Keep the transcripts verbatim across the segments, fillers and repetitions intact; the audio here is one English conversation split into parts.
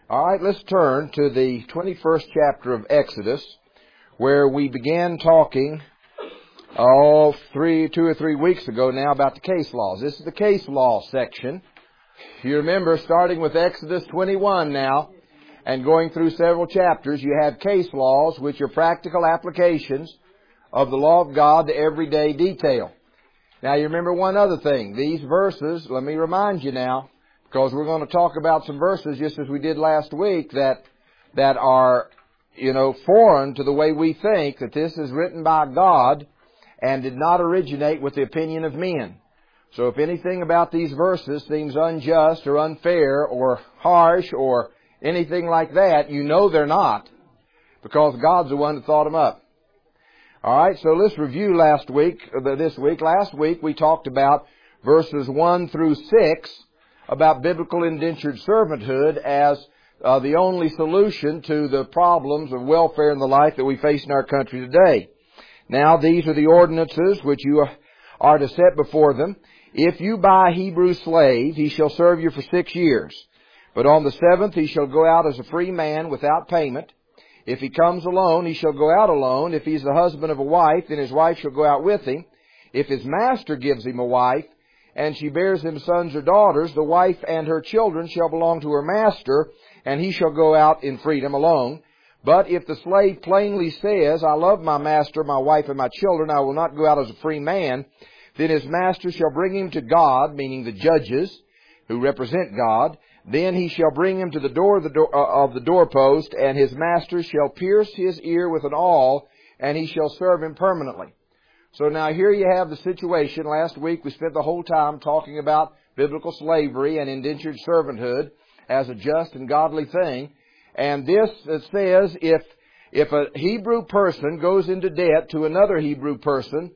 All right, let's turn to the twenty-first chapter of Exodus, where we began talking all three, two or three weeks ago now about the case laws. This is the case law section. If you remember, starting with Exodus twenty-one now, and going through several chapters, you have case laws, which are practical applications of the law of God to everyday detail. Now, you remember one other thing. These verses, let me remind you now, because we're going to talk about some verses, just as we did last week, that that are, you know, foreign to the way we think, that this is written by God and did not originate with the opinion of men. So if anything about these verses seems unjust or unfair or harsh or anything like that, you know they're not, because God's the one that thought them up. All right, so let's review last week, this week. Last week we talked about verses one through six, about biblical indentured servanthood as uh, the only solution to the problems of welfare and the like that we face in our country today. Now, these are the ordinances which you are to set before them. If you buy a Hebrew slave, he shall serve you for six years. But on the seventh he shall go out as a free man without payment. If he comes alone, he shall go out alone. If he's the husband of a wife, then his wife shall go out with him. If his master gives him a wife, and she bears him sons or daughters, the wife and her children shall belong to her master, and he shall go out in freedom alone. But if the slave plainly says, I love my master, my wife, and my children, I will not go out as a free man, then his master shall bring him to God, meaning the judges who represent God. Then he shall bring him to the door of the, door, uh, of the doorpost, and his master shall pierce his ear with an awl, and he shall serve him permanently. So now here you have the situation. Last week we spent the whole time talking about biblical slavery and indentured servanthood as a just and godly thing. And this says if if a Hebrew person goes into debt to another Hebrew person,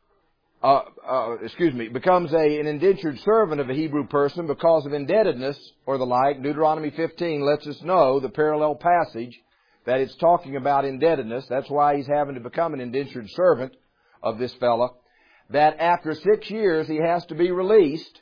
uh, uh, excuse me, becomes a, an indentured servant of a Hebrew person because of indebtedness or the like, Deuteronomy fifteen lets us know, the parallel passage, that it's talking about indebtedness. That's why he's having to become an indentured servant of this fella, that after six years he has to be released.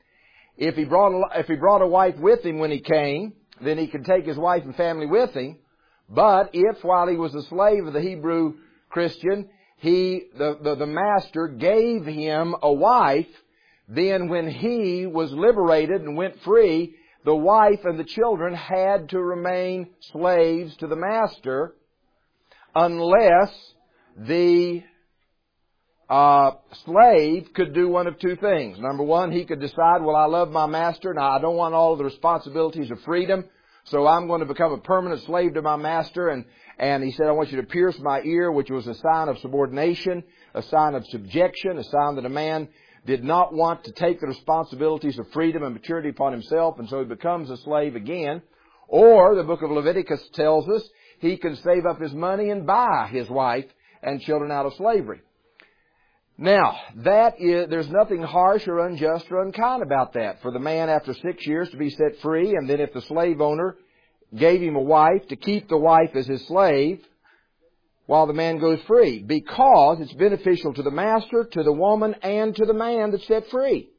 If he brought a, if he brought a wife with him when he came, then he could take his wife and family with him. But if while he was a slave of the Hebrew Christian, he the, the, the master gave him a wife, then when he was liberated and went free, the wife and the children had to remain slaves to the master unless the Uh, slave could do one of two things. Number one, he could decide, well, I love my master, now I don't want all of the responsibilities of freedom, so I'm going to become a permanent slave to my master. And, and he said, I want you to pierce my ear, which was a sign of subordination, a sign of subjection, a sign that a man did not want to take the responsibilities of freedom and maturity upon himself, and so he becomes a slave again. Or, the book of Leviticus tells us, he can save up his money and buy his wife and children out of slavery. Now, that is, there's nothing harsh or unjust or unkind about that. For the man after six years to be set free, and then if the slave owner gave him a wife, to keep the wife as his slave while the man goes free. Because it's beneficial to the master, to the woman, and to the man that's set free.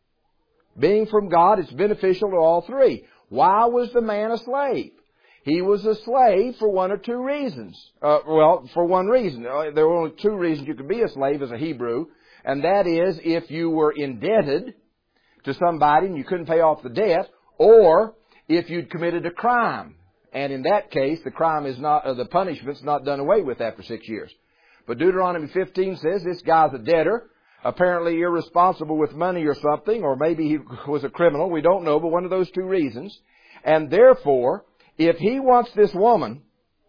Being from God, it's beneficial to all three. Why was the man a slave? He was a slave for one or two reasons. Uh, well, for one reason. There were only two reasons you could be a slave as a Hebrew. And that is if you were indebted to somebody and you couldn't pay off the debt, or if you'd committed a crime. And in that case, the crime is not, uh, the punishment's not done away with after six years. But Deuteronomy fifteen says this guy's a debtor, apparently irresponsible with money or something, or maybe he was a criminal. We don't know, but one of those two reasons. And therefore, if he wants this woman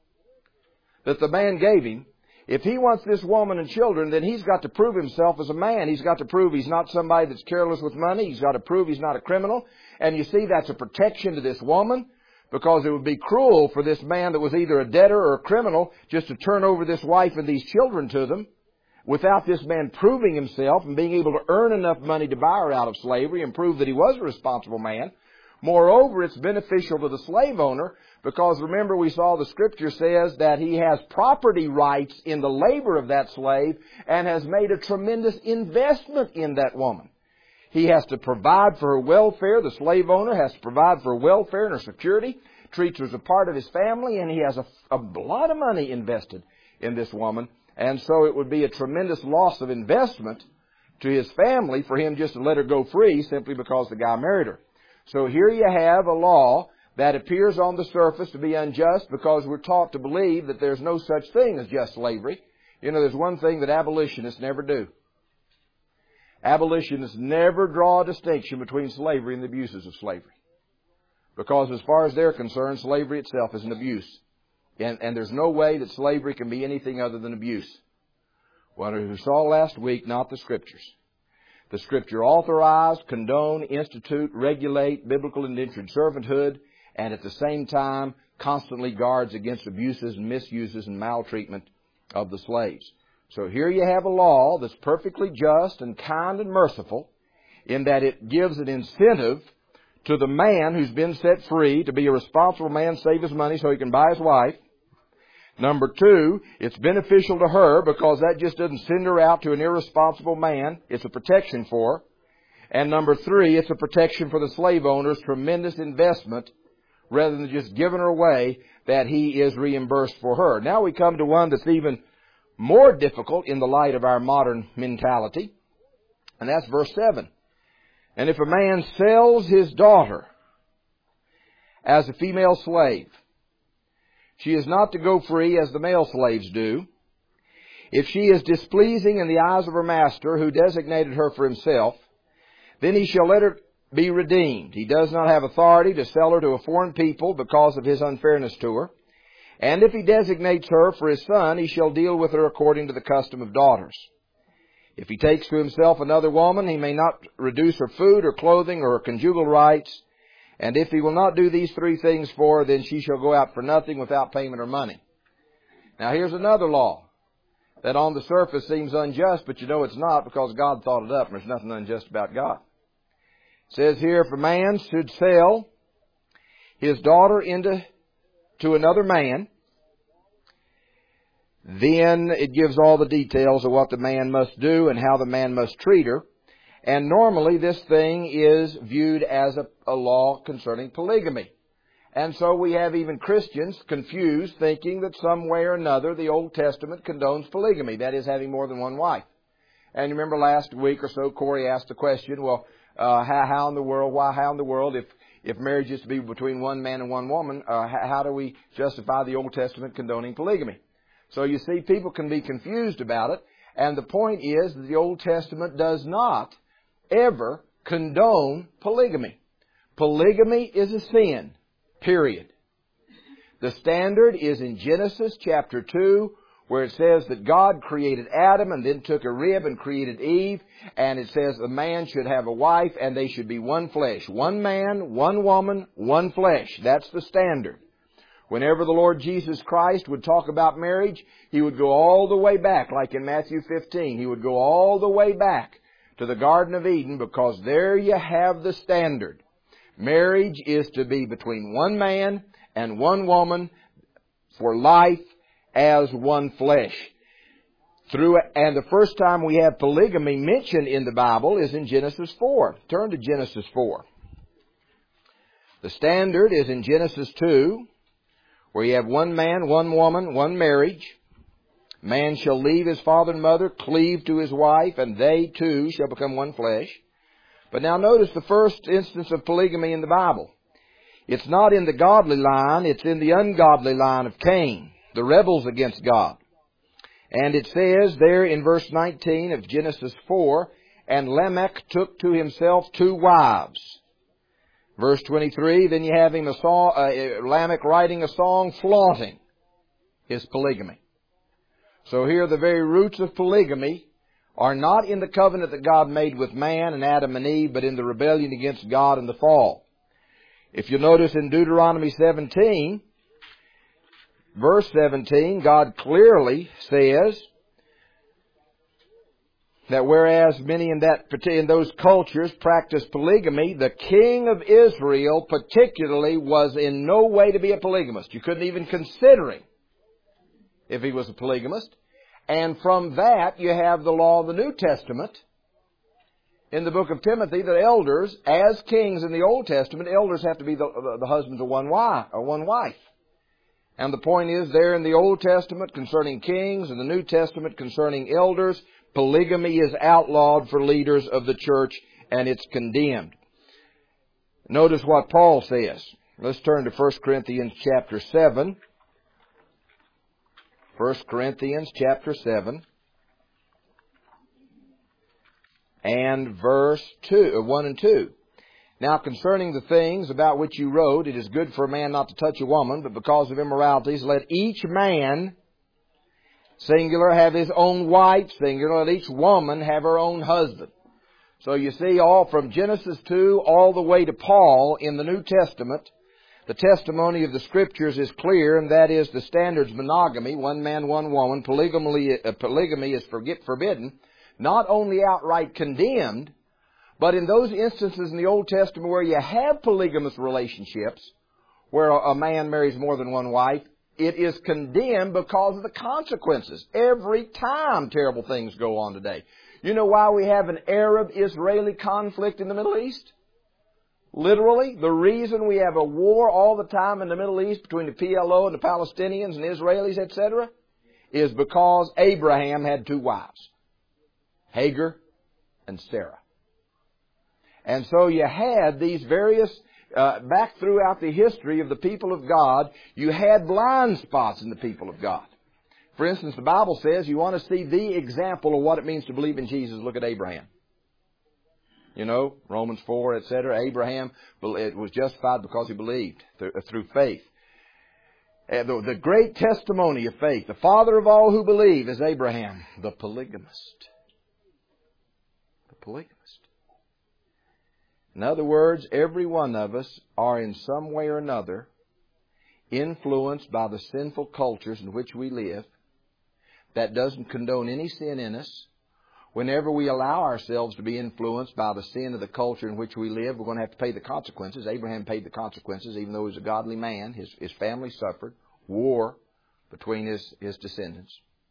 that the man gave him, if he wants this woman and children, then he's got to prove himself as a man. He's got to prove he's not somebody that's careless with money. He's got to prove he's not a criminal. And you see, that's a protection to this woman, because it would be cruel for this man that was either a debtor or a criminal just to turn over this wife and these children to them without this man proving himself and being able to earn enough money to buy her out of slavery and prove that he was a responsible man. Moreover, it's beneficial to the slave owner because, remember, we saw the Scripture says that he has property rights in the labor of that slave and has made a tremendous investment in that woman. He has to provide for her welfare. The slave owner has to provide for her welfare and her security. treats her as a part of his family, and he has a, a lot of money invested in this woman. And so it would be a tremendous loss of investment to his family for him just to let her go free simply because the guy married her. So here you have a law that appears on the surface to be unjust because we're taught to believe that there's no such thing as just slavery. You know, there's one thing that abolitionists never do. Abolitionists never draw a distinction between slavery and the abuses of slavery. Because as far as they're concerned, slavery itself is an abuse. And, and there's no way that slavery can be anything other than abuse. What we saw last week, not the Scriptures. The Scripture authorize, condone, institute, regulate biblical indentured servanthood, and at the same time constantly guards against abuses and misuses and maltreatment of the slaves. So here you have a law that's perfectly just and kind and merciful in that it gives an incentive to the man who's been set free to be a responsible man, save his money so he can buy his wife. Number two, it's beneficial to her because that just doesn't send her out to an irresponsible man. It's a protection for her. And number three, it's a protection for the slave owner's tremendous investment rather than just giving her away that he is reimbursed for her. Now we come to one that's even more difficult in the light of our modern mentality, and that's verse seven. And if a man sells his daughter as a female slave, she is not to go free as the male slaves do. If she is displeasing in the eyes of her master, who designated her for himself, then he shall let her be redeemed. He does not have authority to sell her to a foreign people because of his unfairness to her. And if he designates her for his son, he shall deal with her according to the custom of daughters. If he takes to himself another woman, he may not reduce her food or clothing or her conjugal rights. And if he will not do these three things for her, then she shall go out for nothing without payment or money. Now here's another law that on the surface seems unjust, but you know it's not because God thought it up and there's nothing unjust about God. It says here, if a man should sell his daughter into to another man, then it gives all the details of what the man must do and how the man must treat her. And normally this thing is viewed as a, a law concerning polygamy. And so we have even Christians confused, thinking that some way or another the Old Testament condones polygamy, that is, having more than one wife. And you remember last week or so, Corey asked the question, well, uh, how, how in the world, why, how in the world, if, if marriage is to be between one man and one woman, uh, how, how do we justify the Old Testament condoning polygamy? So you see, people can be confused about it, and the point is that the Old Testament does not ever condone polygamy. Polygamy is a sin, period. The standard is in Genesis chapter two, where it says that God created Adam and then took a rib and created Eve, and it says the man should have a wife and they should be one flesh. One man, one woman, one flesh. That's the standard. Whenever the Lord Jesus Christ would talk about marriage, He would go all the way back, like in Matthew fifteen. He would go all the way back to the Garden of Eden, because there you have the standard. Marriage is to be between one man and one woman for life as one flesh. Through, and the first time we have polygamy mentioned in the Bible is in Genesis four. Turn to Genesis four. The standard is in Genesis two, where you have one man, one woman, one marriage. Man shall leave his father and mother, cleave to his wife, and they two shall become one flesh. But now notice the first instance of polygamy in the Bible. It's not in the godly line, it's in the ungodly line of Cain, the rebels against God. And it says there in verse nineteen of Genesis four, and Lamech took to himself two wives. Verse twenty-three, then you have him a song, uh, Lamech writing a song flaunting his polygamy. So here the very roots of polygamy are not in the covenant that God made with man and Adam and Eve, but in the rebellion against God and the fall. If you notice in Deuteronomy seventeen, verse seventeen, God clearly says that whereas many in that in those cultures practiced polygamy, the king of Israel particularly was in no way to be a polygamist. You couldn't even consider him if he was a polygamist. And from that you have the law of the New Testament in the book of Timothy that elders, as kings in the Old Testament, elders have to be the, the, the husbands of one wife, or one wife. And the point is there in the Old Testament concerning kings and the New Testament concerning elders, polygamy is outlawed for leaders of the church and it's condemned. Notice what Paul says. Let's turn to First Corinthians chapter seven. First Corinthians chapter seven. And verse two, one and two. Now concerning the things about which you wrote, it is good for a man not to touch a woman, but because of immoralities, let each man, singular, have his own wife, singular, let each woman have her own husband. So you see, all from Genesis two all the way to Paul in the New Testament, the testimony of the Scriptures is clear, and that is the standard's monogamy, one man, one woman. Polygamy, uh, polygamy is forbidden, not only outright condemned, but in those instances in the Old Testament where you have polygamous relationships, where a man marries more than one wife, it is condemned because of the consequences. Every time terrible things go on today. You know why we have an Arab-Israeli conflict in the Middle East? Literally, the reason we have a war all the time in the Middle East between the P L O and the Palestinians and the Israelis, et cetera, is because Abraham had two wives, Hagar and Sarah. And so you had these various, uh, back throughout the history of the people of God, you had blind spots in the people of God. For instance, the Bible says you want to see the example of what it means to believe in Jesus. Look at Abraham. You know, Romans four, et cetera. Abraham it was justified because he believed through faith. The, the great testimony of faith, the father of all who believe, is Abraham, the polygamist. The polygamist. In other words, every one of us are in some way or another influenced by the sinful cultures in which we live. That doesn't condone any sin in us. Whenever we allow ourselves to be influenced by the sin of the culture in which we live, we're going to have to pay the consequences. Abraham paid the consequences, even though he was a godly man. His, his family suffered war between his, his descendants.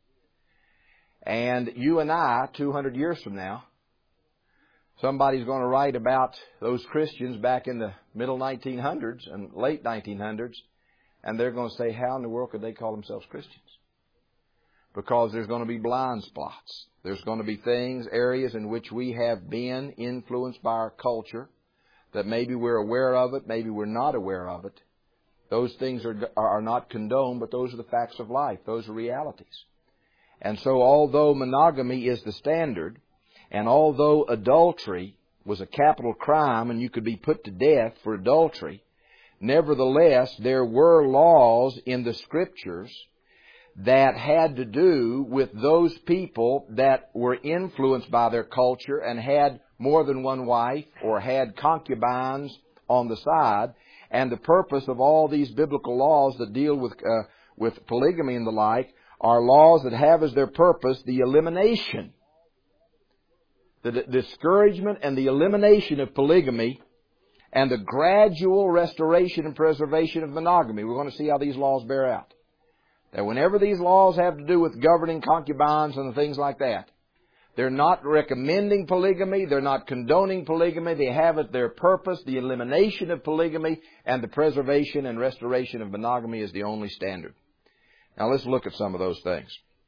And you and I, two hundred years from now, somebody's going to write about those Christians back in the middle nineteen hundreds and late nineteen hundreds, and they're going to say, how in the world could they call themselves Christians? Because there's going to be blind spots. There's going to be things, areas in which we have been influenced by our culture, that maybe we're aware of it, maybe we're not aware of it. Those things are, are not condoned, but those are the facts of life. Those are realities. And so although monogamy is the standard, and although adultery was a capital crime and you could be put to death for adultery, nevertheless there were laws in the Scriptures that had to do with those people that were influenced by their culture and had more than one wife or had concubines on the side. And the purpose of all these biblical laws that deal with uh, with polygamy and the like are laws that have as their purpose the elimination, the d- discouragement and the elimination of polygamy and the gradual restoration and preservation of monogamy. We're going to see how these laws bear out. That whenever these laws have to do with governing concubines and things like that, they're not recommending polygamy, they're not condoning polygamy, they have at their purpose the elimination of polygamy, and the preservation and restoration of monogamy is the only standard. Now let's look at some of those things.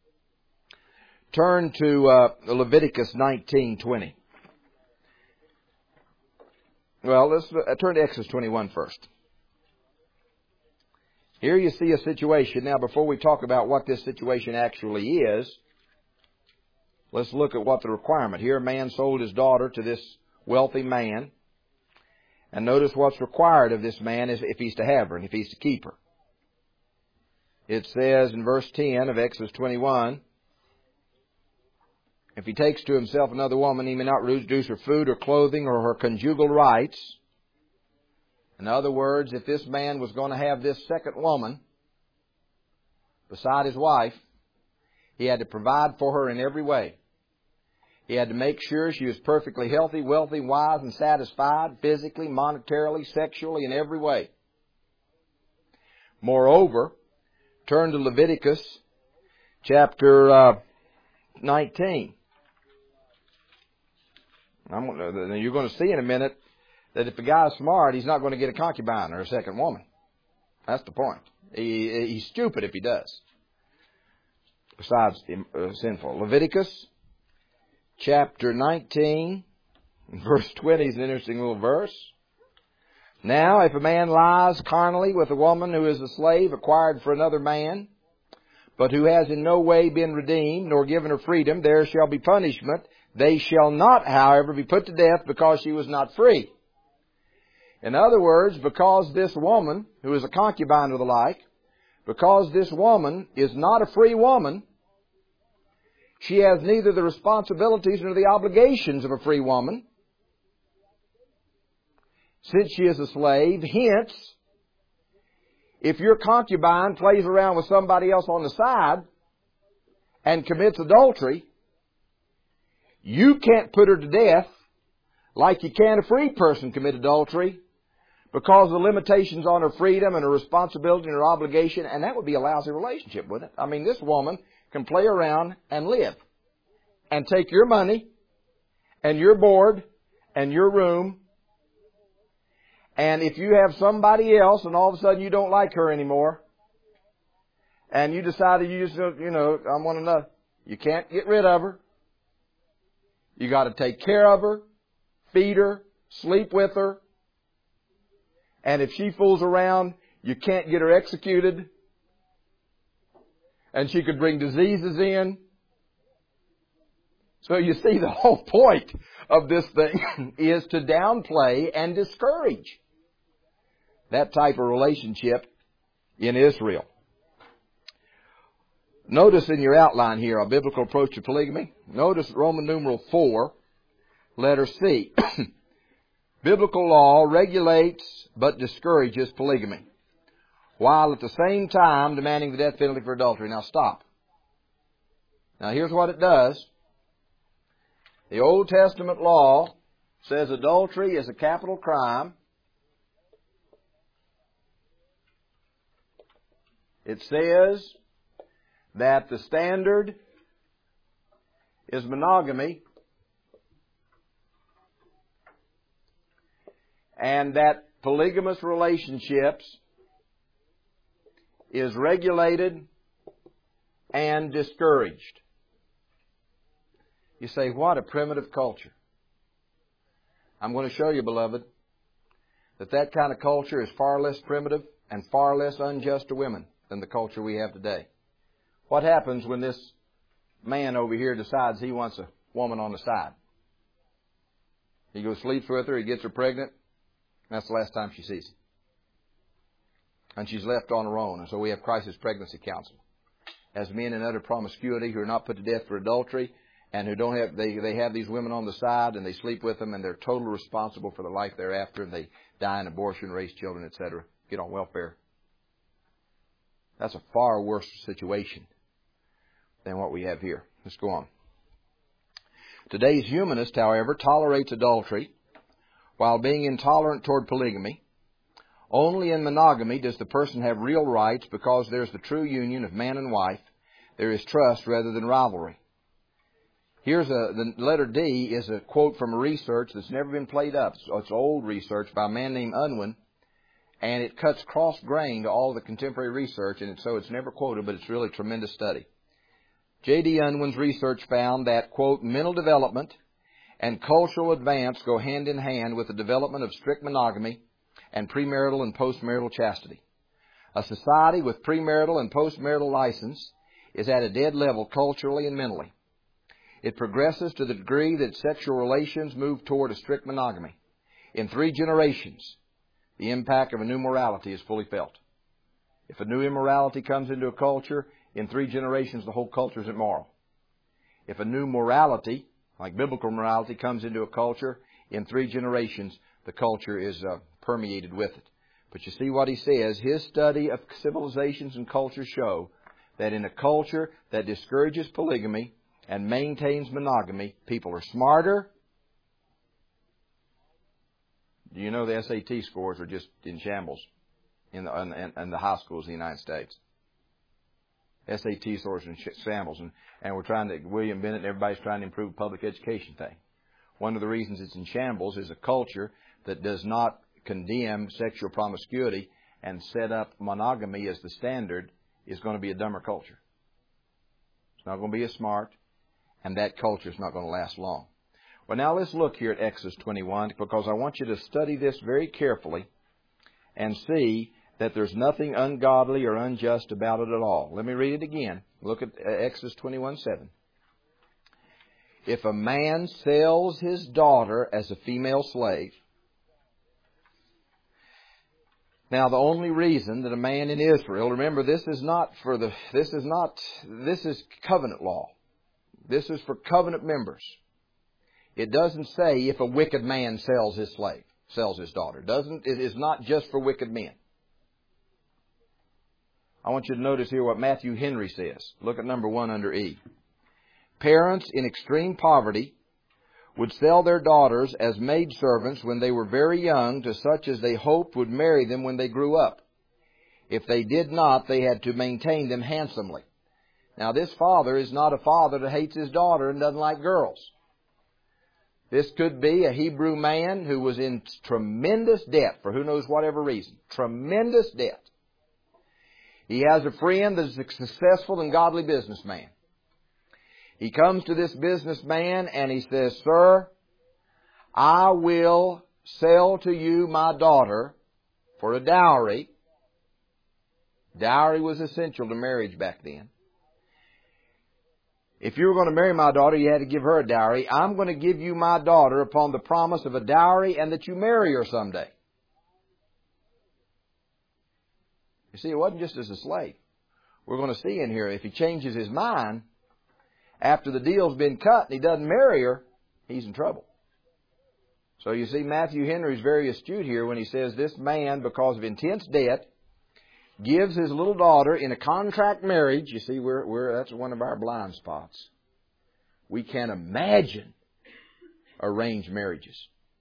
Turn to uh, Leviticus nineteen twenty. Well, let's uh, turn to Exodus twenty-one first. Here you see a situation. Now, before we talk about what this situation actually is, let's look at what the requirement. Here a man sold his daughter to this wealthy man. And notice what's required of this man is if he's to have her and if he's to keep her. It says in verse ten of Exodus twenty-one, if he takes to himself another woman, he may not reduce her food or clothing or her conjugal rights. In other words, if this man was going to have this second woman beside his wife, he had to provide for her in every way. He had to make sure she was perfectly healthy, wealthy, wise, and satisfied, physically, monetarily, sexually, in every way. Moreover, turn to Leviticus chapter uh, nineteen. I'm, you're going to see in a minute that if the guy's smart, he's not going to get a concubine or a second woman. That's the point. He, he's stupid if he does. Besides uh, sinful. Leviticus chapter nineteen, verse twenty is an interesting little verse. Now, if a man lies carnally with a woman who is a slave acquired for another man, but who has in no way been redeemed, nor given her freedom, there shall be punishment. They shall not, however, be put to death because she was not free. In other words, because this woman, who is a concubine or the like, because this woman is not a free woman, she has neither the responsibilities nor the obligations of a free woman, since she is a slave. Hence, if your concubine plays around with somebody else on the side and commits adultery, you can't put her to death like you can a free person commit adultery because of the limitations on her freedom and her responsibility and her obligation, and that would be a lousy relationship, wouldn't it? I mean, this woman can play around and live and take your money and your board and your room. And if you have somebody else and all of a sudden you don't like her anymore and you decided you just, you know, I want to know, you can't get rid of her. You got to take care of her, feed her, sleep with her. And if she fools around, you can't get her executed. And she could bring diseases in. So you see, the whole point of this thing is to downplay and discourage that type of relationship in Israel. Notice in your outline here a biblical approach to polygamy. Notice Roman numeral four, letter C. Biblical law regulates but discourages polygamy, while at the same time demanding the death penalty for adultery. Now stop. Now here's what it does. The Old Testament law says adultery is a capital crime. It says that the standard is monogamy, and that polygamous relationships is regulated and discouraged. You say, what a primitive culture. I'm going to show you, beloved, that that kind of culture is far less primitive and far less unjust to women than the culture we have today. What happens when this man over here decides he wants a woman on the side? He goes sleeps with her, he gets her pregnant, and that's the last time she sees him. And she's left on her own, and so we have crisis pregnancy counseling. As men in utter promiscuity who are not put to death for adultery, and who don't have, they, they have these women on the side, and they sleep with them, and they're totally responsible for the life thereafter, and they die in abortion, raise children, et cetera, get on welfare. That's a far worse situation than what we have here. Let's go on. Today's humanist, however, tolerates adultery while being intolerant toward polygamy. Only in monogamy does the person have real rights because there's the true union of man and wife. There is trust rather than rivalry. Here's a, the letter D is a quote from a research that's never been played up. It's, it's old research by a man named Unwin, and it cuts cross-grain to all the contemporary research, and it, so it's never quoted, but it's really a tremendous study. J D Unwin's research found that, quote, mental development and cultural advance go hand in hand with the development of strict monogamy and premarital and postmarital chastity. A society with premarital and postmarital license is at a dead level culturally and mentally. It progresses to the degree that sexual relations move toward a strict monogamy. In three generations, the impact of a new morality is fully felt. If a new immorality comes into a culture, in three generations the whole culture is immoral. If a new morality, like biblical morality, comes into a culture, in three generations the culture is uh, permeated with it. But you see what he says, his study of civilizations and cultures show that in a culture that discourages polygamy and maintains monogamy, people are smarter. Do you know the S A T scores are just in shambles in the, in, in the high schools in the United States? S A T scores are in shambles, and, and we're trying to, William Bennett and everybody's trying to improve the public education thing. One of the reasons it's in shambles is a culture that does not condemn sexual promiscuity and set up monogamy as the standard is going to be a dumber culture. It's not going to be as smart, and that culture is not going to last long. Well, now let's look here at Exodus twenty-one, because I want you to study this very carefully and see that there's nothing ungodly or unjust about it at all. Let me read it again. Look at Exodus twenty-one seven. If a man sells his daughter as a female slave. Now, the only reason that a man in Israel, remember, this is not for the, this is not, this is covenant law. This is for covenant members. It doesn't say if a wicked man sells his slave, sells his daughter. It doesn't, it is not just for wicked men. I want you to notice here what Matthew Henry says. Look at number one under E. Parents in extreme poverty would sell their daughters as maidservants when they were very young to such as they hoped would marry them when they grew up. If they did not, they had to maintain them handsomely. Now, this father is not a father that hates his daughter and doesn't like girls. This could be a Hebrew man who was in tremendous debt for who knows whatever reason. Tremendous debt. He has a friend that is a successful and godly businessman. He comes to this businessman and he says, "Sir, I will sell to you my daughter for a dowry." Dowry was essential to marriage back then. If you were going to marry my daughter, you had to give her a dowry. I'm going to give you my daughter upon the promise of a dowry and that you marry her someday. You see, it wasn't just as a slave. We're going to see in here, if he changes his mind after the deal's been cut and he doesn't marry her, he's in trouble. So you see, Matthew Henry is very astute here when he says this man, because of intense debt, gives his little daughter in a contract marriage. You see, we're, we're, that's one of our blind spots. We can't imagine arranged marriages.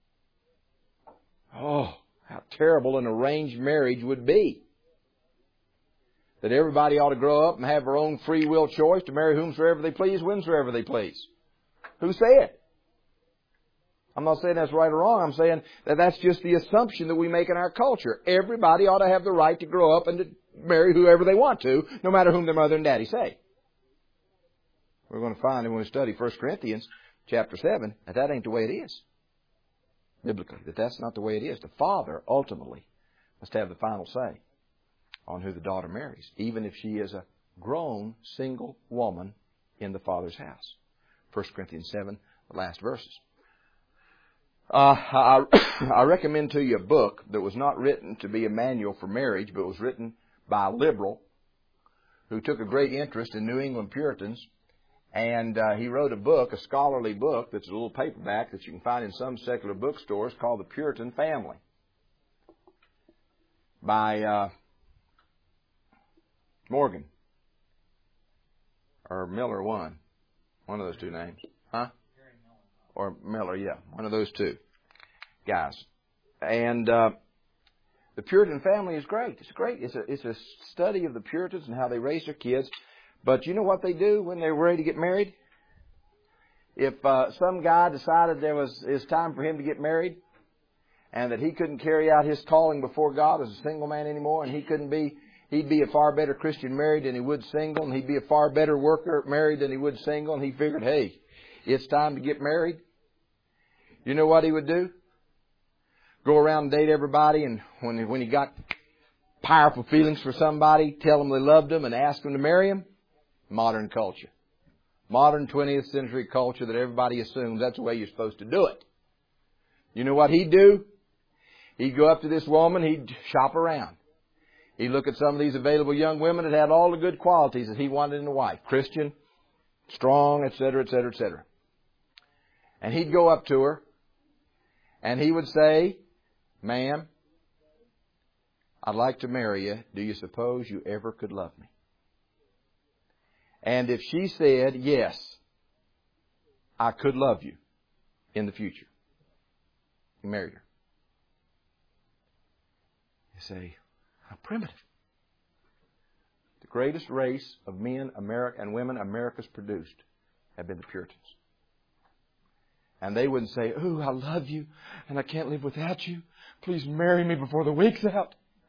Oh, how terrible an arranged marriage would be. That everybody ought to grow up and have their own free will choice to marry whomsoever they please, whensoever they please. Who said? I'm not saying that's right or wrong. I'm saying that that's just the assumption that we make in our culture. Everybody ought to have the right to grow up and to marry whoever they want to, no matter whom their mother and daddy say. We're going to find when we study First Corinthians chapter seven that that ain't the way it is. Biblically, that that's not the way it is. The father ultimately must have the final say on who the daughter marries, even if she is a grown single woman in the father's house. First Corinthians seven, the last verses. Uh, I, I recommend to you a book that was not written to be a manual for marriage, but was written by a liberal who took a great interest in New England Puritans. And uh, he wrote a book, a scholarly book, that's a little paperback that you can find in some secular bookstores, called The Puritan Family, by uh, Morgan. Or Miller one. One of those two names. Huh? Or Miller, yeah. One of those two guys. And uh, The Puritan Family is great. It's great. It's a, it's a study of the Puritans and how they raised their kids. But you know what they do when they're ready to get married? If uh, some guy decided there was it's time for him to get married and that he couldn't carry out his calling before God as a single man anymore, and he couldn't be, he'd be a far better Christian married than he would single, and he'd be a far better worker married than he would single, and he figured, hey, it's time to get married. You know what he would do? Go around and date everybody, and when when he got powerful feelings for somebody, tell them they loved them and ask them to marry him. Modern culture. Modern twentieth century culture that everybody assumes that's the way you're supposed to do it. You know what he'd do? He'd go up to this woman, he'd shop around. He'd look at some of these available young women that had all the good qualities that he wanted in a wife. Christian, strong, et cetera, et cetera, et cetera. And he'd go up to her, and he would say, "Ma'am, I'd like to marry you. Do you suppose you ever could love me?" And if she said, "Yes, I could love you in the future," he married her. You say, how primitive. The greatest race of men America and women America's produced have been the Puritans. And they wouldn't say, "Ooh, I love you and I can't live without you. Please marry me before the week's out."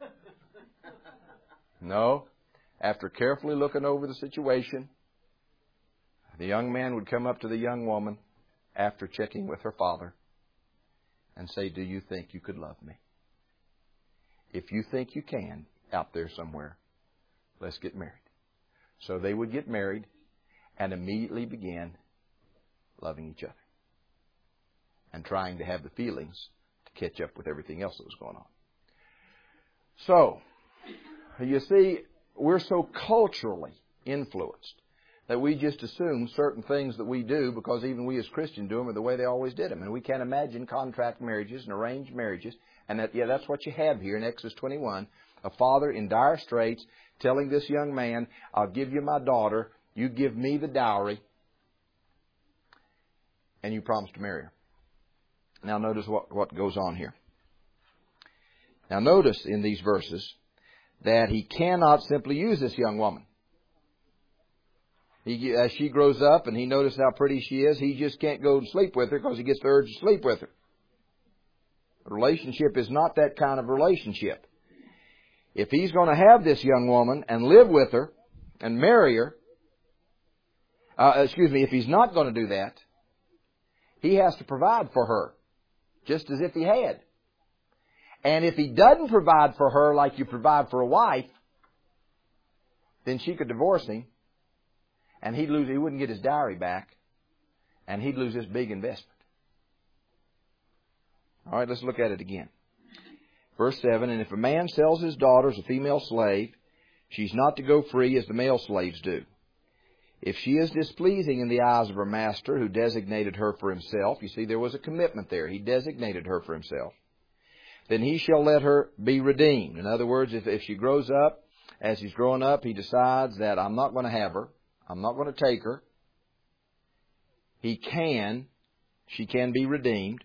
No. After carefully looking over the situation, the young man would come up to the young woman after checking with her father and say, "Do you think you could love me? If you think you can, out there somewhere, let's get married." So they would get married and immediately began loving each other and trying to have the feelings to catch up with everything else that was going on. So, you see, we're so culturally influenced that we just assume certain things that we do because even we as Christians do them are the way they always did them. And we can't imagine contract marriages and arranged marriages. And that, yeah, that's what you have here in Exodus twenty-one. A father in dire straits telling this young man, "I'll give you my daughter. You give me the dowry. And you promise to marry her." Now notice what, what goes on here. Now notice in these verses that he cannot simply use this young woman. He, as she grows up and he notices how pretty she is, he just can't go and sleep with her because he gets the urge to sleep with her. The relationship is not that kind of relationship. If he's going to have this young woman and live with her and marry her, uh, excuse me, if he's not going to do that, he has to provide for her, just as if he had. And if he doesn't provide for her like you provide for a wife, then she could divorce him, and he'd lose. He wouldn't get his dowry back, and he'd lose this big investment. All right, let's look at it again. Verse seven, "And if a man sells his daughter as a female slave, she's not to go free as the male slaves do. If she is displeasing in the eyes of her master, who designated her for himself," you see, there was a commitment there. He designated her for himself. "Then he shall let her be redeemed." In other words, if, if she grows up, as he's growing up, he decides that I'm not going to have her. I'm not going to take her. He can. She can be redeemed.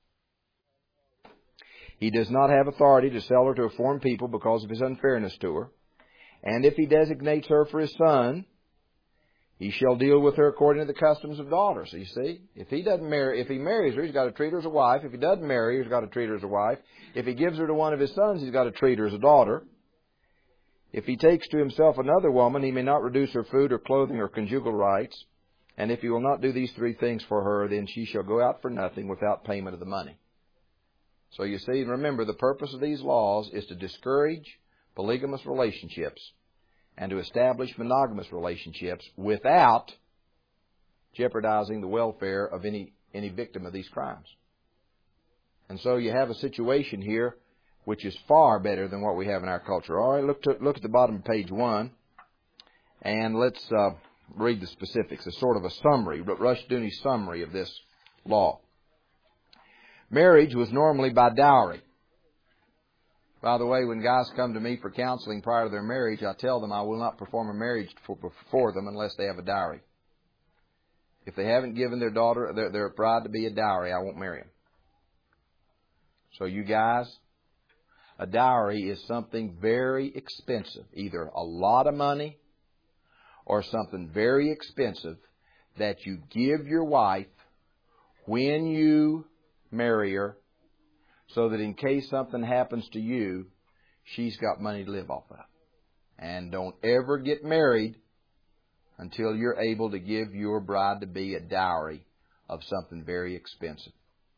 He does not have authority to sell her to a foreign people because of his unfairness to her. And if he designates her for his son, he shall deal with her according to the customs of daughters. So you see, if he doesn't marry, if he marries her, he's got to treat her as a wife. If he doesn't marry her, he's got to treat her as a wife. If he gives her to one of his sons, he's got to treat her as a daughter. If he takes to himself another woman, he may not reduce her food or clothing or conjugal rights. And if he will not do these three things for her, then she shall go out for nothing without payment of the money. So you see, remember, the purpose of these laws is to discourage polygamous relationships and to establish monogamous relationships without jeopardizing the welfare of any, any victim of these crimes. And so you have a situation here which is far better than what we have in our culture. All right, look, to, look at the bottom of page one, and let's uh, read the specifics. It's sort of a summary, Rushdoony's summary of this law. Marriage was normally by dowry. By the way, when guys come to me for counseling prior to their marriage, I tell them I will not perform a marriage for, for them unless they have a dowry. If they haven't given their daughter, their, their bride to be a dowry, I won't marry them. So you guys, a dowry is something very expensive, either a lot of money or something very expensive that you give your wife when you marry her, so that in case something happens to you, she's got money to live off of. And don't ever get married until you're able to give your bride-to-be a dowry of something very expensive.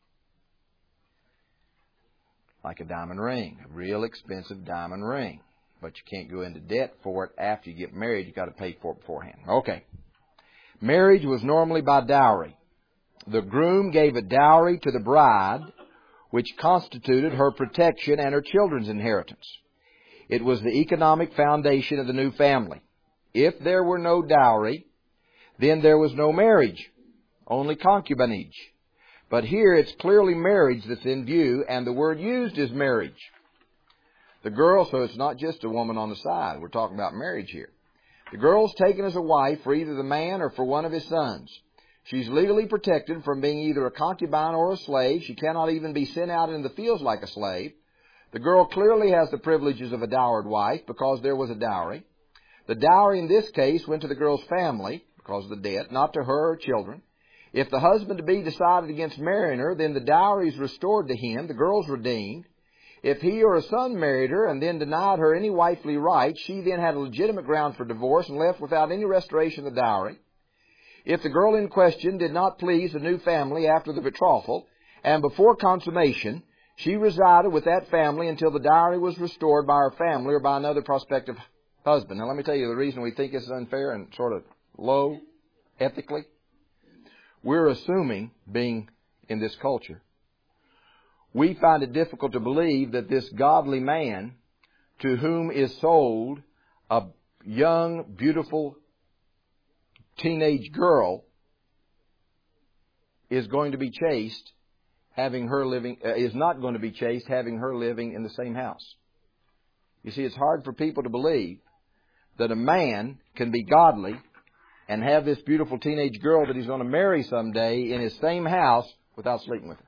Like a diamond ring, a real expensive diamond ring. But you can't go into debt for it after you get married. You've got to pay for it beforehand. Okay. Marriage was normally by dowry. The groom gave a dowry to the bride, which constituted her protection and her children's inheritance. It was the economic foundation of the new family. If there were no dowry, then there was no marriage, only concubinage. But here it's clearly marriage that's in view, and the word used is marriage. The girl, so it's not just a woman on the side. We're talking about marriage here. The girl's taken as a wife for either the man or for one of his sons. She's legally protected from being either a concubine or a slave. She cannot even be sent out into the fields like a slave. The girl clearly has the privileges of a dowered wife because there was a dowry. The dowry in this case went to the girl's family because of the debt, not to her or children. If the husband-to-be decided against marrying her, then the dowry is restored to him, the girl's redeemed. If he or a son married her and then denied her any wifely right, she then had a legitimate ground for divorce and left without any restoration of the dowry. If the girl in question did not please the new family after the betrothal, and before consummation, she resided with that family until the dowry was restored by her family or by another prospective husband. Now let me tell you the reason we think it's unfair and sort of low ethically. We're assuming, being in this culture, we find it difficult to believe that this godly man to whom is sold a young, beautiful teenage girl is going to be chaste having her living, uh, is not going to be chaste having her living in the same house. You see, it's hard for people to believe that a man can be godly and have this beautiful teenage girl that he's going to marry someday in his same house without sleeping with her.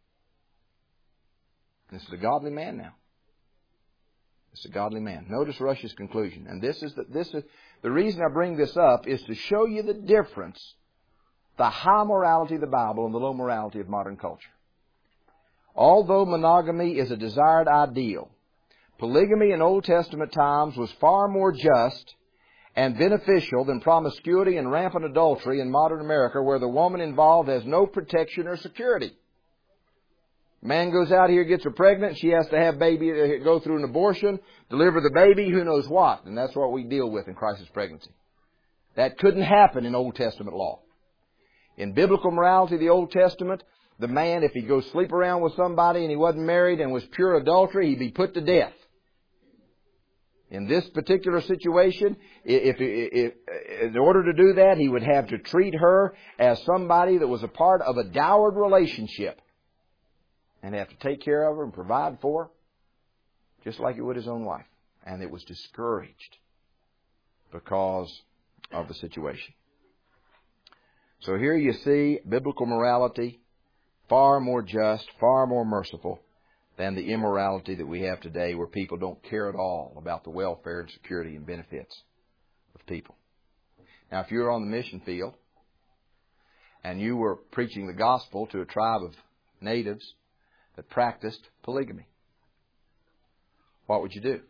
This is a godly man now. This is a godly man. Notice Rush's conclusion. And this is the, this is the reason I bring this up is to show you the difference, the high morality of the Bible and the low morality of modern culture. Although monogamy is a desired ideal, polygamy in Old Testament times was far more just and beneficial than promiscuity and rampant adultery in modern America, where the woman involved has no protection or security. Man goes out here, gets her pregnant, she has to have baby, go through an abortion, deliver the baby, who knows what. And that's what we deal with in crisis pregnancy. That couldn't happen in Old Testament law. In biblical morality of the Old Testament, the man, if he goes sleep around with somebody and he wasn't married and was pure adultery, he'd be put to death. In this particular situation, if, if, if in order to do that, he would have to treat her as somebody that was a part of a dowered relationship and have to take care of her and provide for her, just like he would his own wife. And it was discouraged because of the situation. So here you see biblical morality far more just, far more merciful than the immorality that we have today, where people don't care at all about the welfare and security and benefits of people. Now, if you were on the mission field and you were preaching the gospel to a tribe of natives that practiced polygamy, what would you do?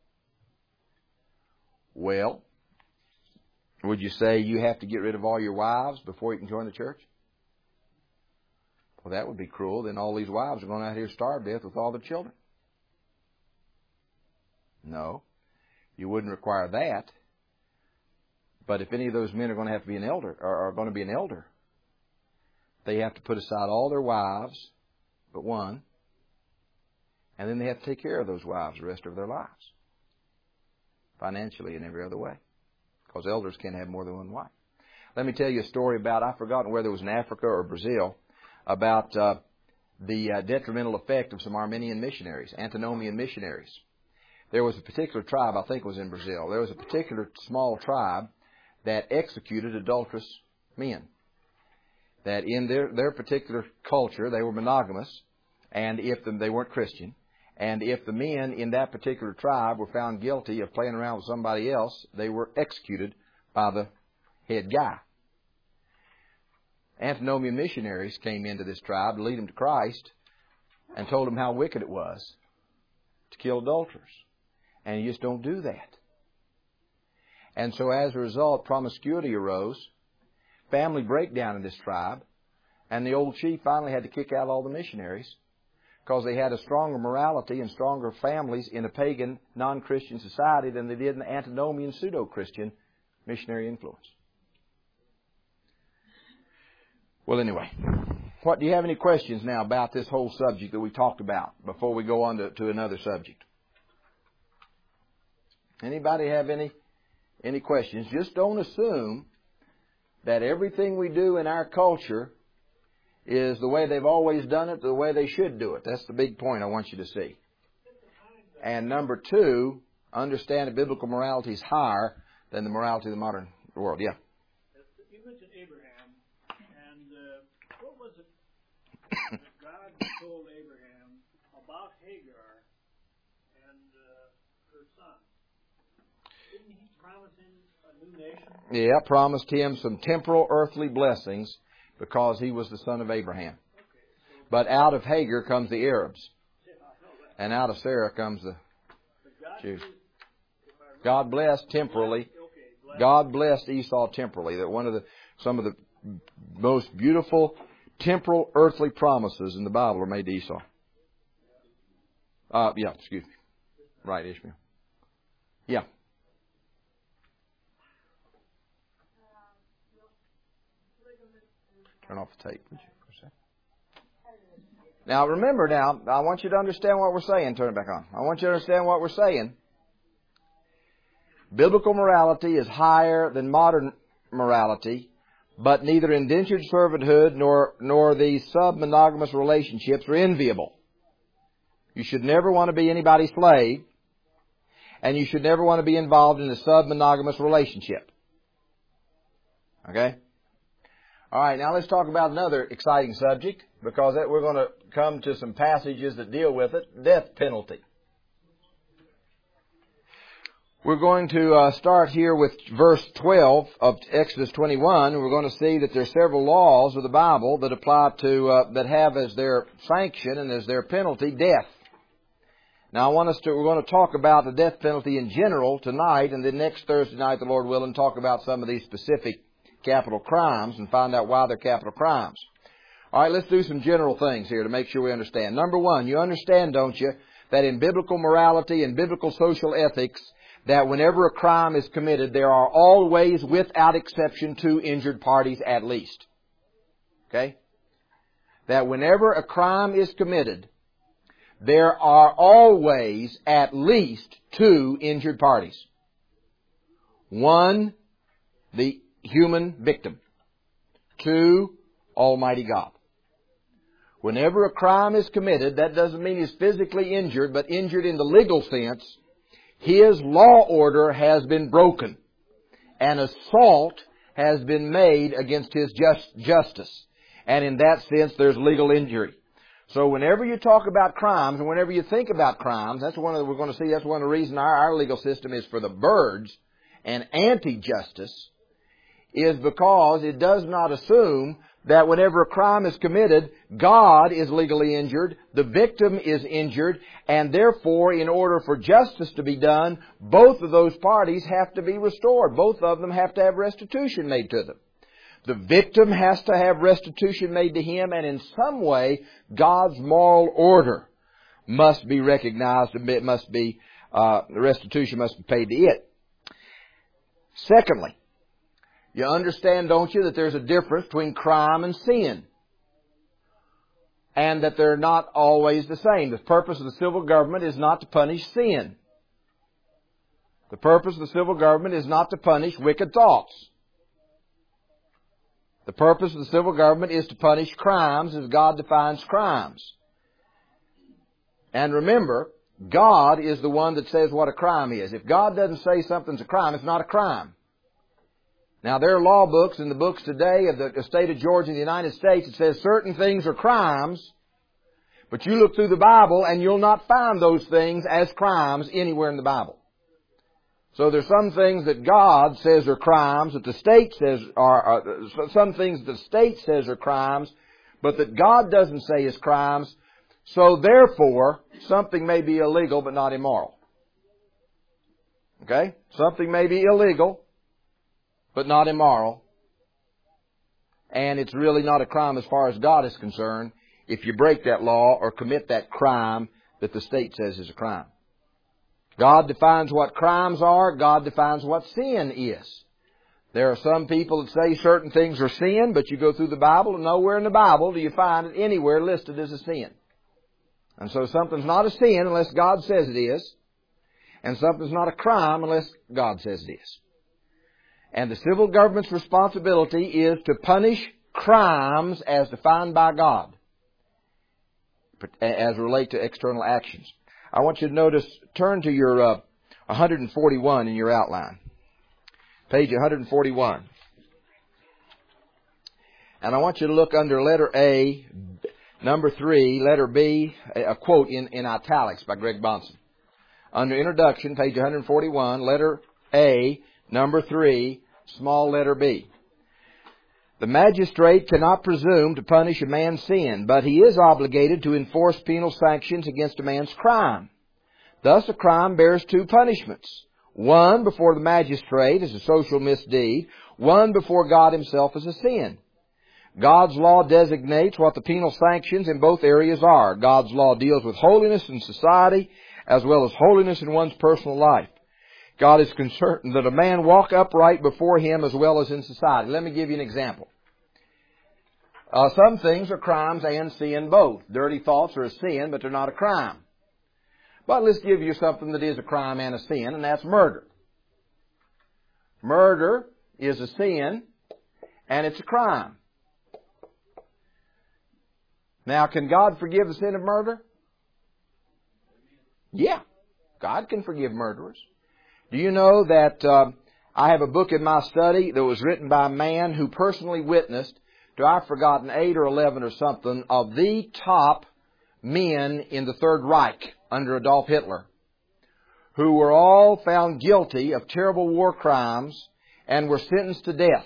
Well, would you say you have to get rid of all your wives before you can join the church? Well, that would be cruel. Then all these wives are going out here to starve to death with all their children. No, you wouldn't require that. But if any of those men are going to have to be an elder, or are going to be an elder, they have to put aside all their wives but one, and then they have to take care of those wives the rest of their lives, financially and every other way, because elders can't have more than one wife. Let me tell you a story about, I've forgotten whether it was in Africa or Brazil, about uh, the uh, detrimental effect of some Armenian missionaries, antinomian missionaries. There was a particular tribe, I think it was in Brazil, there was a particular small tribe that executed adulterous men. That in their, their particular culture, they were monogamous, and if the, they weren't Christian, and if the men in that particular tribe were found guilty of playing around with somebody else, they were executed by the head guy. Antinomian missionaries came into this tribe to lead them to Christ and told them how wicked it was to kill adulterers. And you just don't do that. And so as a result, promiscuity arose, family breakdown in this tribe, and the old chief finally had to kick out all the missionaries because they had a stronger morality and stronger families in a pagan, non-Christian society than they did in the antinomian, pseudo-Christian missionary influence. Well, anyway, what do you have any questions now about this whole subject that we talked about before we go on to, to another subject? Anybody have any any questions? Just don't assume that everything we do in our culture is the way they've always done it, the way they should do it. That's the big point I want you to see. And number two, understand that biblical morality is higher than the morality of the modern world. Yeah. You mentioned Abraham, and uh, what was it that God told Abraham about Hagar and uh, her son? Didn't He promise him a new nation? Yeah, promised him some temporal earthly blessings because he was the son of Abraham. But out of Hagar comes the Arabs. And out of Sarah comes the Jews. God blessed temporally. God blessed Esau temporally. That one of the some of the most beautiful temporal earthly promises in the Bible are made to Esau. Uh, yeah, excuse me. Right, Ishmael. Yeah. Turn off the tape, would you, for a second? Now, remember now, I want you to understand what we're saying. Turn it back on. I want you to understand what we're saying. Biblical morality is higher than modern morality, but neither indentured servanthood nor, nor these sub-monogamous relationships are enviable. You should never want to be anybody's slave, and you should never want to be involved in a sub-monogamous relationship. Okay? All right, now let's talk about another exciting subject, because we're going to come to some passages that deal with it. Death penalty. We're going to uh, start here with verse twelve of Exodus twenty-one. We're going to see that there are several laws of the Bible that apply to, uh, that have as their sanction and as their penalty death. Now I want us to, we're going to talk about the death penalty in general tonight, and then next Thursday night, the Lord willing, talk about some of these specific capital crimes and find out why they're capital crimes. All right, let's do some general things here to make sure we understand. Number one, you understand, don't you, that in biblical morality and biblical social ethics, that whenever a crime is committed, there are always, without exception, two injured parties at least. Okay? That whenever a crime is committed, there are always at least two injured parties. One, the human victim. Two, Almighty God. Whenever a crime is committed, that doesn't mean he's physically injured, but injured in the legal sense. His law order has been broken. An assault has been made against his just, justice. And in that sense, there's legal injury. So whenever you talk about crimes, and whenever you think about crimes, that's one of the, we're going to see, that's one of the reasons our, our legal system is for the birds and anti-justice, is because it does not assume that whenever a crime is committed, God is legally injured, the victim is injured, and therefore, in order for justice to be done, both of those parties have to be restored. Both of them have to have restitution made to them. The victim has to have restitution made to him, and in some way, God's moral order must be recognized, and it must be, uh, the restitution must be paid to it. Secondly, you understand, don't you, that there's a difference between crime and sin. And that they're not always the same. The purpose of the civil government is not to punish sin. The purpose of the civil government is not to punish wicked thoughts. The purpose of the civil government is to punish crimes as God defines crimes. And remember, God is the one that says what a crime is. If God doesn't say something's a crime, it's not a crime. Now, there are law books in the books today of the state of Georgia in the United States that says certain things are crimes, but you look through the Bible and you'll not find those things as crimes anywhere in the Bible. So there's some things that God says are crimes that the state says are, are some things that the state says are crimes, but that God doesn't say is crimes. So therefore, something may be illegal but not immoral. Okay? Something may be illegal but not immoral. And it's really not a crime as far as God is concerned if you break that law or commit that crime that the state says is a crime. God defines what crimes are. God defines what sin is. There are some people that say certain things are sin, but you go through the Bible and nowhere in the Bible do you find it anywhere listed as a sin. And so something's not a sin unless God says it is. And something's not a crime unless God says it is. And the civil government's responsibility is to punish crimes as defined by God, as relate to external actions. I want you to notice, turn to your uh, one forty-one in your outline. Page one forty-one. And I want you to look under letter A, number three, letter B, a quote in, in italics by Greg Bonson. Under introduction, page one forty-one, letter A, number three, small letter B. The magistrate cannot presume to punish a man's sin, but he is obligated to enforce penal sanctions against a man's crime. Thus, a crime bears two punishments. One before the magistrate as a social misdeed, one before God Himself as a sin. God's law designates what the penal sanctions in both areas are. God's law deals with holiness in society as well as holiness in one's personal life. God is concerned that a man walk upright before Him as well as in society. Let me give you an example. Uh, some things are crimes and sin both. Dirty thoughts are a sin, but they're not a crime. But let's give you something that is a crime and a sin, and that's murder. Murder is a sin, and it's a crime. Now, can God forgive the sin of murder? Yeah, God can forgive murderers. Do you know that uh, I have a book in my study that was written by a man who personally witnessed to, I've forgotten, eight or eleven or something of the top men in the Third Reich under Adolf Hitler, who were all found guilty of terrible war crimes and were sentenced to death.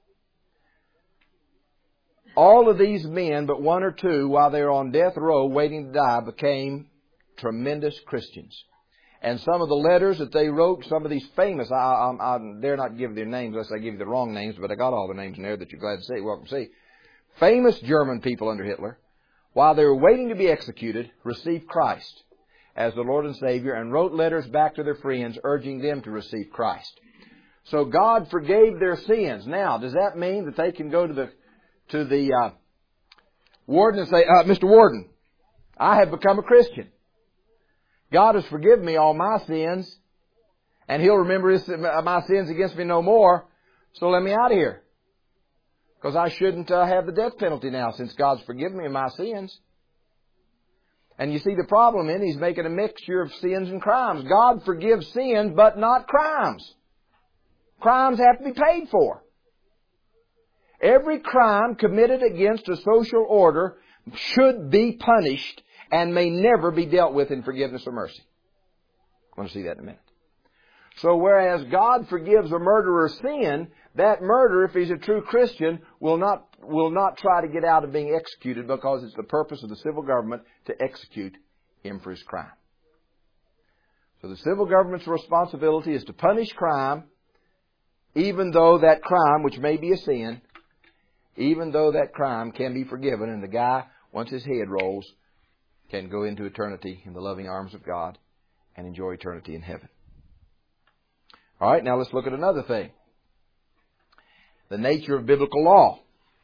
All of these men, but one or two, while they were on death row waiting to die, became tremendous Christians. And some of the letters that they wrote, some of these famous, I, I, I dare not give their names unless I give you the wrong names, but I got all the names in there that you're glad to see, welcome to see. Famous German people under Hitler, while they were waiting to be executed, received Christ as the Lord and Savior and wrote letters back to their friends urging them to receive Christ. So God forgave their sins. Now, does that mean that they can go to the to the uh, warden and say, uh, Mister Warden, I have become a Christian. God has forgiven me all my sins, and He'll remember his, my sins against me no more, so let me out of here. Because I shouldn't uh, have the death penalty now since God's forgiven me of my sins. And you see the problem in He's making a mixture of sins and crimes. God forgives sins, but not crimes. Crimes have to be paid for. Every crime committed against a social order should be punished and may never be dealt with in forgiveness or mercy. I'm going to see that in a minute. So whereas God forgives a murderer's sin, that murderer, if he's a true Christian, will not will not try to get out of being executed because it's the purpose of the civil government to execute him for his crime. So the civil government's responsibility is to punish crime, even though that crime, which may be a sin, even though that crime can be forgiven, and the guy, once his head rolls, can go into eternity in the loving arms of God and enjoy eternity in heaven. All right, now let's look at another thing. The nature of biblical law.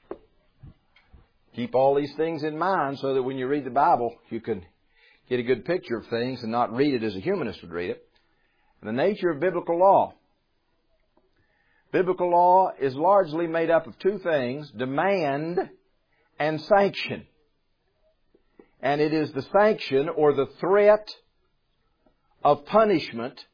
Keep all these things in mind so that when you read the Bible, you can get a good picture of things and not read it as a humanist would read it. The nature of biblical law. Biblical law is largely made up of two things, demand and sanction. And it is the sanction or the threat of punishment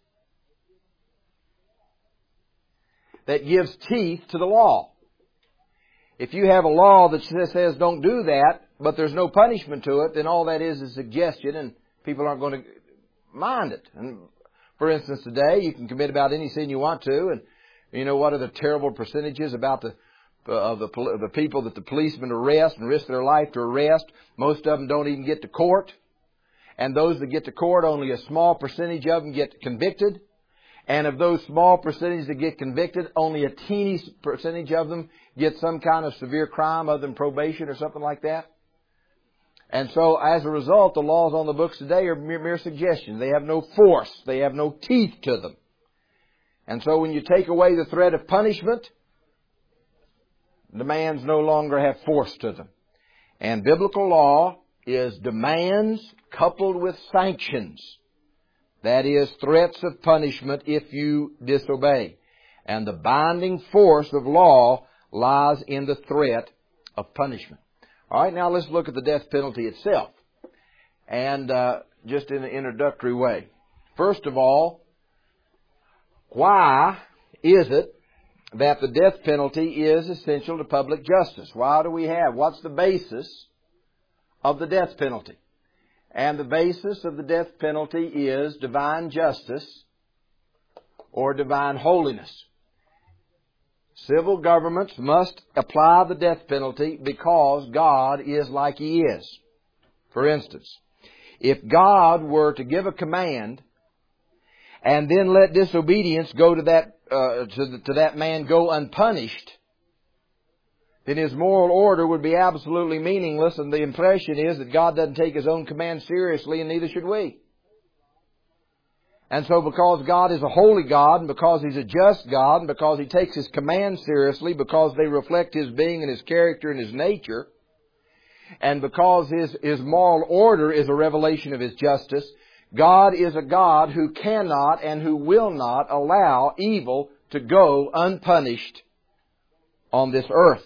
that gives teeth to the law. If you have a law that says don't do that, but there's no punishment to it, then all that is is suggestion and people aren't going to mind it. And for instance, today you can commit about any sin you want to, and you know what are the terrible percentages about the uh, of the, the people that the policemen arrest and risk their life to arrest? Most of them don't even get to court. And those that get to court, only a small percentage of them get convicted. And of those small percentages that get convicted, only a teeny percentage of them get some kind of severe crime other than probation or something like that. And so, as a result, the laws on the books today are mere, mere suggestions. They have no force. They have no teeth to them. And so when you take away the threat of punishment, demands no longer have force to them. And biblical law is demands coupled with sanctions. That is, threats of punishment if you disobey. And the binding force of law lies in the threat of punishment. All right, now let's look at the death penalty itself. And uh, just in an introductory way. First of all, why is it that the death penalty is essential to public justice? Why do we have? What's the basis of the death penalty? And the basis of the death penalty is divine justice or divine holiness. Civil governments must apply the death penalty because God is like He is. For instance, if God were to give a command and then let disobedience go to that uh, to, the, to that man go unpunished, then His moral order would be absolutely meaningless, and the impression is that God doesn't take His own command seriously, and neither should we. And so because God is a holy God, and because He's a just God, and because He takes His commands seriously, because they reflect His being and His character and His nature, and because His, His moral order is a revelation of His justice, God is a God who cannot and who will not allow evil to go unpunished on this earth.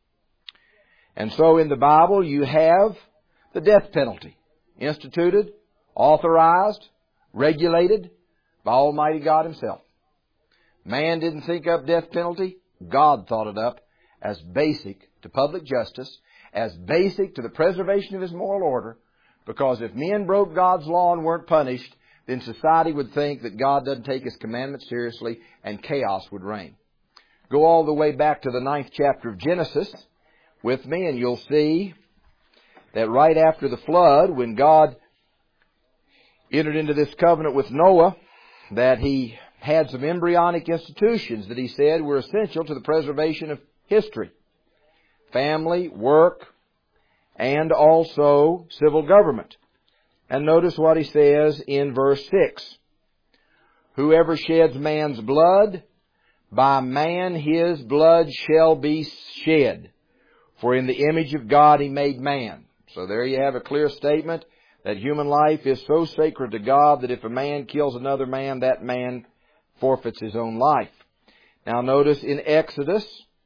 And so in the Bible you have the death penalty instituted, authorized, regulated by Almighty God Himself. Man didn't think up death penalty. God thought it up as basic to public justice, as basic to the preservation of His moral order, because if men broke God's law and weren't punished, then society would think that God doesn't take His commandments seriously, and chaos would reign. Go all the way back to the ninth chapter of Genesis with me, and you'll see that right after the flood, when God entered into this covenant with Noah, that He had some embryonic institutions that He said were essential to the preservation of history. Family, work, and also civil government. And notice what He says in verse six. Whoever sheds man's blood, by man his blood shall be shed. For in the image of God He made man. So there you have a clear statement that human life is so sacred to God that if a man kills another man, that man forfeits his own life. Now notice in Exodus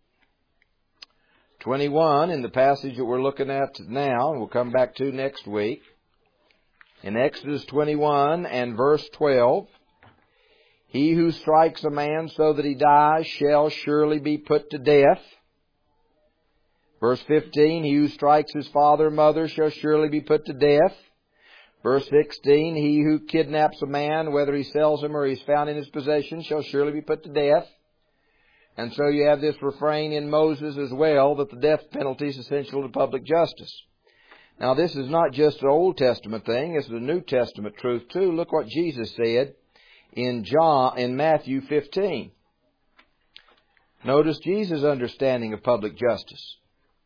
twenty-one, in the passage that we're looking at now, and we'll come back to next week. In Exodus twenty-one and verse twelve, He who strikes a man so that he dies shall surely be put to death. Verse fifteen, He who strikes his father or mother shall surely be put to death. Verse sixteen, He who kidnaps a man, whether he sells him or he is found in his possession, shall surely be put to death. And so you have this refrain in Moses as well, that the death penalty is essential to public justice. Now this is not just an Old Testament thing, this is a New Testament truth too. Look what Jesus said in John, in Matthew fifteen. Notice Jesus' understanding of public justice.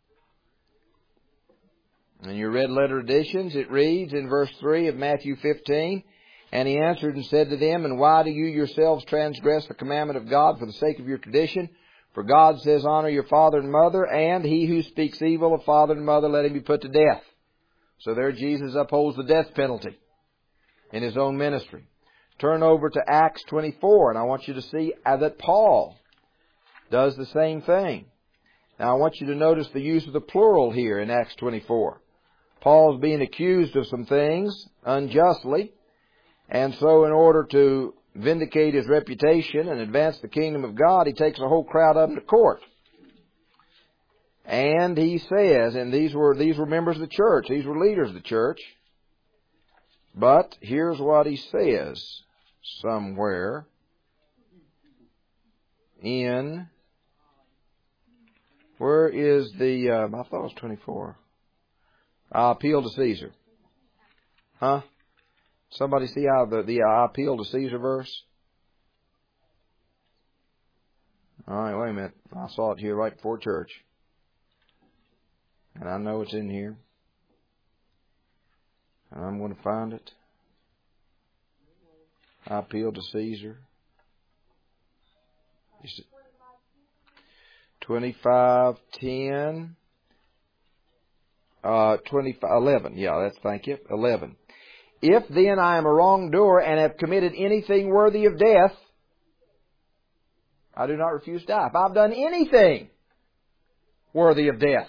In your red letter editions, it reads in verse three of Matthew fifteen, And He answered and said to them, And why do you yourselves transgress the commandment of God for the sake of your tradition? For God says, Honor your father and mother, and he who speaks evil of father and mother, let him be put to death. So there Jesus upholds the death penalty in His own ministry. Turn over to Acts twenty-four, and I want you to see that Paul does the same thing. Now I want you to notice the use of the plural here in Acts twenty-four. Paul's being accused of some things unjustly, and so in order to vindicate his reputation and advance the kingdom of God, he takes a whole crowd of them to court. And he says, and these were these were members of the church, these were leaders of the church, but here's what he says somewhere in, where is the, um, I thought it was twenty-four. I appeal to Caesar. Huh? Somebody see how the, the I appeal to Caesar verse? All right, wait a minute. I saw it here right before church. And I know it's in here. And I'm going to find it. I appeal to Caesar. twenty-five ten. Uh, twenty-five eleven. Yeah, that's, thank you. eleven. If then I am a wrongdoer and have committed anything worthy of death, I do not refuse to die. If I've done anything worthy of death.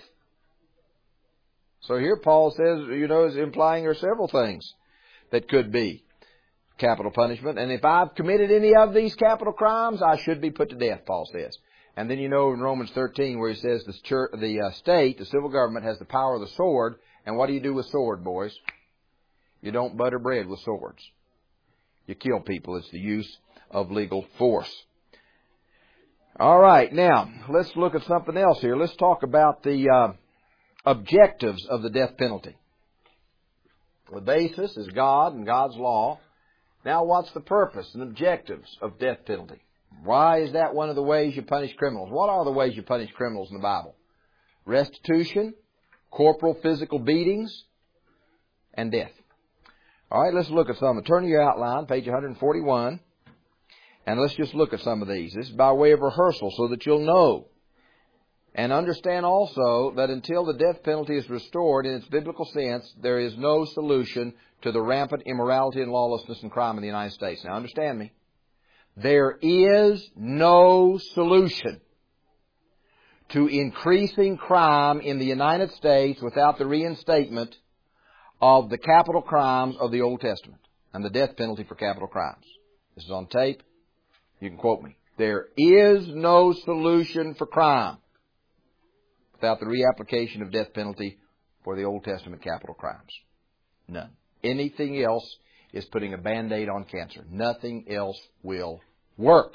So here Paul says, you know, is implying there are several things that could be capital punishment. And if I've committed any of these capital crimes, I should be put to death, Paul says. And then you know in Romans thirteen where he says the, church, the uh, state, the civil government, has the power of the sword. And what do you do with sword, boys? You don't butter bread with swords. You kill people. It's the use of legal force. All right, now, let's look at something else here. Let's talk about the uh, objectives of the death penalty. The basis is God and God's law. Now, what's the purpose and objectives of death penalty? Why is that one of the ways you punish criminals? What are the ways you punish criminals in the Bible? Restitution, corporal physical beatings, and death. All right, let's look at some. Turn to your outline, page one forty-one, and let's just look at some of these. This is by way of rehearsal so that you'll know. And understand also that until the death penalty is restored in its biblical sense, there is no solution to the rampant immorality and lawlessness and crime in the United States. Now understand me. There is no solution to increasing crime in the United States without the reinstatement of the capital crimes of the Old Testament and the death penalty for capital crimes. This is on tape. You can quote me. There is no solution for crime without the reapplication of death penalty for the Old Testament capital crimes. None. Anything else is putting a Band-Aid on cancer. Nothing else will work.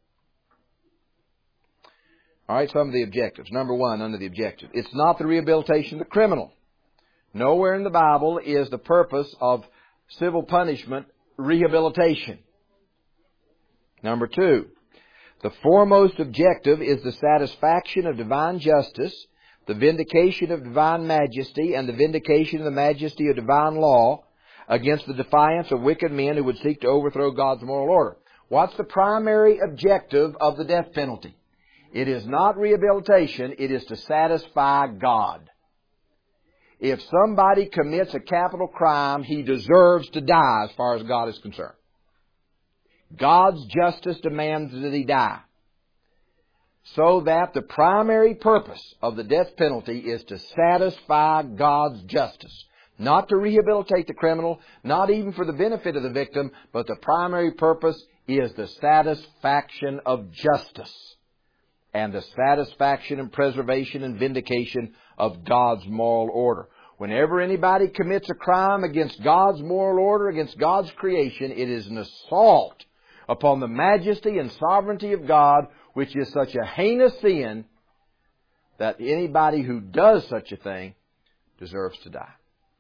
All right, some of the objectives. Number one, under the objective. It's not the rehabilitation of the criminal. Nowhere in the Bible is the purpose of civil punishment rehabilitation. Number two, the foremost objective is the satisfaction of divine justice, the vindication of divine majesty, and the vindication of the majesty of divine law against the defiance of wicked men who would seek to overthrow God's moral order. What's the primary objective of the death penalty? It is not rehabilitation, it is to satisfy God. If somebody commits a capital crime, he deserves to die as far as God is concerned. God's justice demands that he die. So that the primary purpose of the death penalty is to satisfy God's justice. Not to rehabilitate the criminal, not even for the benefit of the victim, but the primary purpose is the satisfaction of justice and the satisfaction and preservation and vindication of God's moral order. Whenever anybody commits a crime against God's moral order, against God's creation, it is an assault upon the majesty and sovereignty of God, which is such a heinous sin that anybody who does such a thing deserves to die.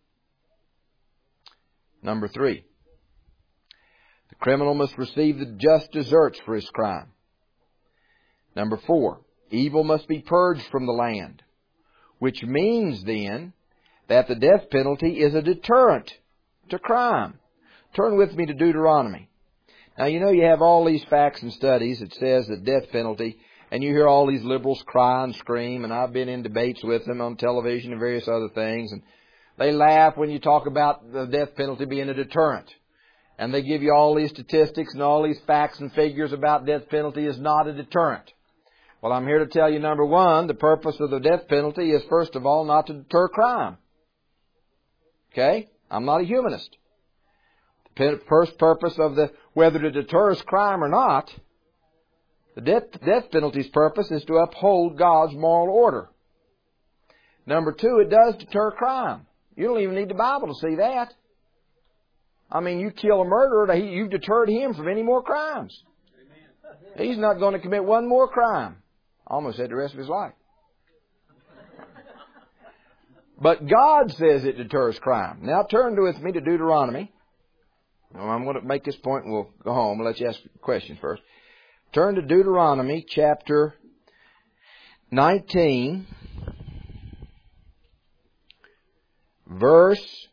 Number three, the criminal must receive the just deserts for his crime. Number four, evil must be purged from the land, which means then that the death penalty is a deterrent to crime. Turn with me to Deuteronomy. Now, you know you have all these facts and studies that says that death penalty, and you hear all these liberals cry and scream, and I've been in debates with them on television and various other things, and they laugh when you talk about the death penalty being a deterrent. And they give you all these statistics and all these facts and figures about death penalty is not a deterrent. Well, I'm here to tell you, number one, the purpose of the death penalty is, first of all, not to deter crime. Okay? I'm not a humanist. The first purpose of the, whether it deters crime or not, the death, death penalty's purpose is to uphold God's moral order. Number two, it does deter crime. You don't even need the Bible to see that. I mean, you kill a murderer, you've deterred him from any more crimes. Amen. He's not going to commit one more crime. Almost said the rest of his life. But God says it deters crime. Now turn with me to Deuteronomy. Well, I'm going to make this point and we'll go home. I'll let you ask questions first. Turn to Deuteronomy chapter nineteen, verse...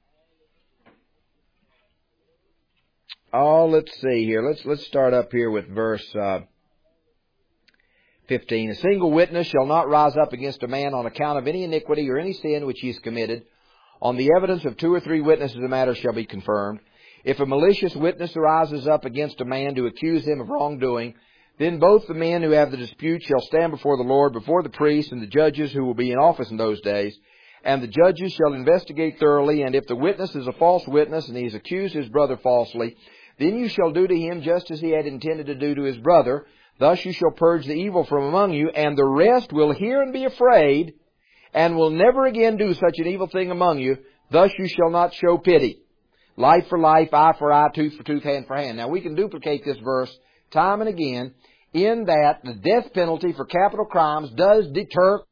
Oh, let's see here. Let's let's start up here with verse uh, fifteen. A single witness shall not rise up against a man on account of any iniquity or any sin which he has committed. On the evidence of two or three witnesses the matter shall be confirmed. If a malicious witness arises up against a man to accuse him of wrongdoing, then both the men who have the dispute shall stand before the Lord, before the priests and the judges who will be in office in those days. And the judges shall investigate thoroughly, and if the witness is a false witness and he has accused his brother falsely, then you shall do to him just as he had intended to do to his brother. Thus you shall purge the evil from among you, and the rest will hear and be afraid, and will never again do such an evil thing among you. Thus you shall not show pity. Life for life, eye for eye, tooth for tooth, hand for hand. Now we can duplicate this verse time and again in that the death penalty for capital crimes does deter